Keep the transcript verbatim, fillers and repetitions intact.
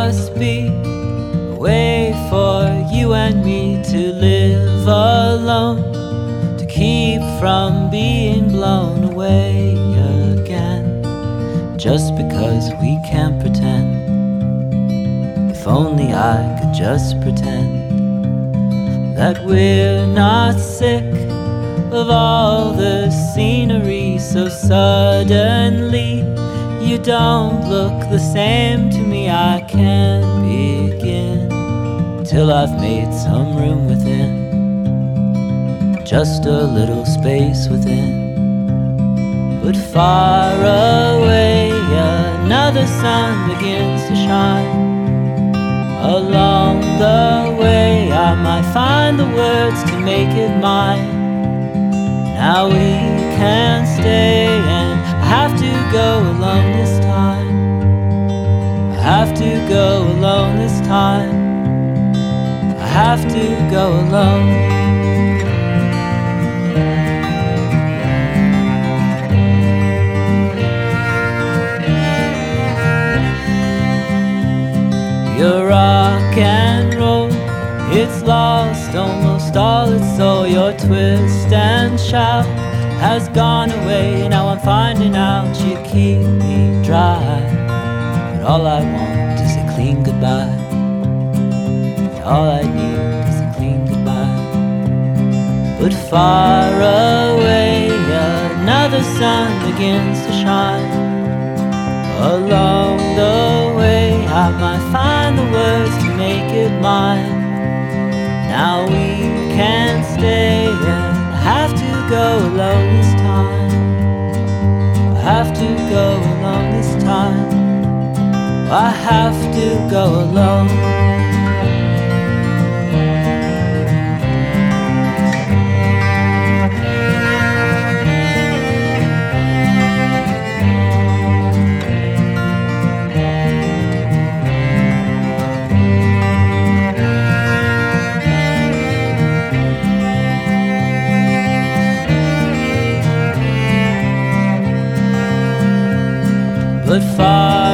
must be a way for you and me to live alone, to keep from being blown away again, just because we can't pretend. If only I could just pretend that we're not sick of all the scenery so suddenly. You don't look the same to me. I can't begin till I've made some room within, just a little space within. But far away another sun begins to shine. Along the way I might find the words to make it mine. Now we can't stay and I have to go alone this time. I have to go alone this time. I have to go alone. Your rock and roll, it's lost almost all its soul. Your twist and shout has gone away. Now I'm finding out you keep me dry, but all I want is a clean goodbye. And all I need is a clean goodbye. But far away another sun begins to shine. Along the way I might find the words to make it mine. Now we can't stay and I have to go alone this time. I have to go alone this time. I have to go alone. But far